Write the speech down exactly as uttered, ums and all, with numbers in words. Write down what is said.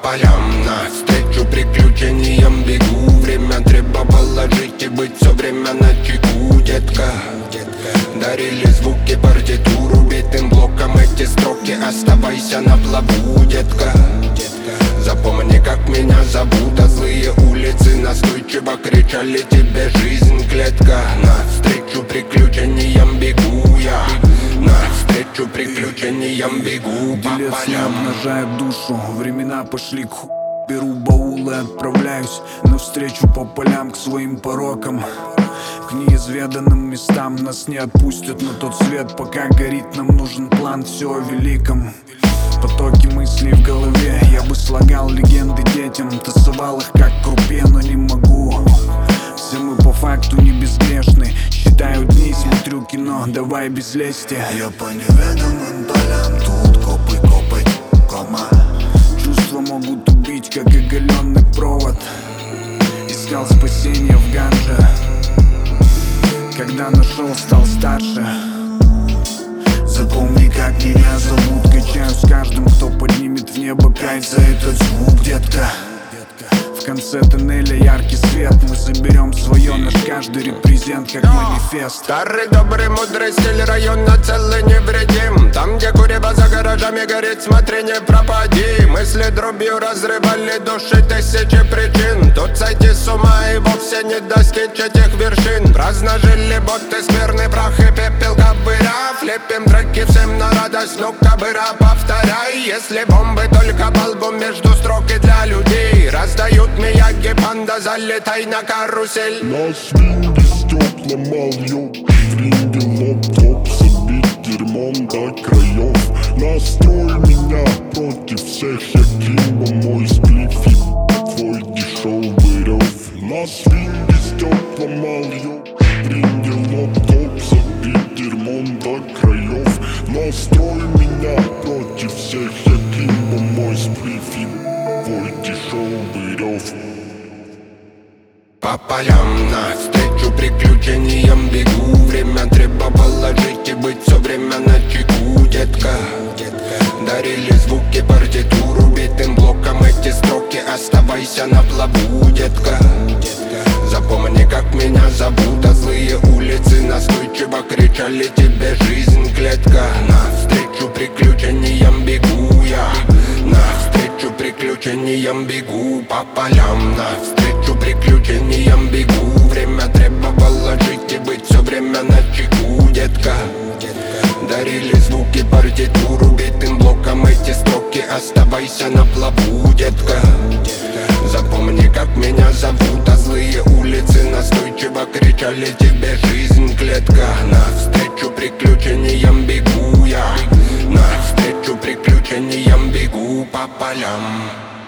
полям, навстречу приключениям бегу. Время требовало жить и быть все время на чеку, детка. Дарили звуки партитуру битым блоком эти строки. Оставайся на плаву, детка. Запомни, как меня зовут, а злые улицы настойчиво кричали тебе: жизнь клетка. Навстречу приключениям бегу я, навстречу приключениям бегу по Делец не полям. обнажает душу, времена пошли к ху... Беру баул и отправляюсь навстречу по полям к своим порокам, к неизведанным местам. Нас не отпустят на тот свет, пока горит. Нам нужен план, все о великом. Потоки мыслей в голове, я бы слагал легенды детям, тасовал их как крупе, но не могу. Все мы по факту не безгрешны. Считаю дни, смотрю кино, давай без лести. Я по неведомым полям, тут копы копать, кома. Чувства могут убить, как оголенный провод. Искал спасения в ганже, когда нашел, стал старше. Запомни, как меня зовут, Качаюсь с каждым, кто поднимет в небо пять за этот звук, детка. В конце тоннеля яркий свет, мы заберем свое, наш каждый репрезент как манифест. Старый добрый мудрый стиль района целый невредим. Там, где курево за гаражами горит, смотри, не пропади. Мысли дробью разрывали души тысячи причин. Тут сойти с ума и вовсе не достичь этих вершин. Праздно жили боты, скверный прах и пепел кобыра. Лепим треки всем на радость, ну кобыра, повторяй. Если бомбы только в альбом между строк и для людей. Раздают Мияги, панда, залетай на карусель. Нас винги стекла мал, в ринге лоп-топ, забить дерьмом до краев. Настрой меня против всех, я Кимбо, мой сплиф и твой дешевый рев. Нас винги стекла мал, в ринге лоп-топ, забить дерьмом до краев. Настрой меня против всех, я Кимбо, мой сплиф и твой дешевый рев. По полям навстречу приключениям бегу. Время требовало жить и быть все время на чеку, детка. Дарили звуки партитуру битым блоком эти строки. Оставайся на плаву, детка. Запомни, как меня зовут, а злые улицы настойчиво кричали тебе: жизнь клетка. Навстречу приключениям бегу я, навстречу приключениям бегу по полям. Навстречу приключениям бегу. Время требовало жить и быть все время на чеку, детка. Дарили звуки партитуру битым блоком эти строки. Оставайся на плаву, детка. Запомни, как меня зовут, а злые улицы настойчиво кричали тебе: жизнь клетка. Навстречу приключениям бегу я, навстречу приключениям бегу по полям.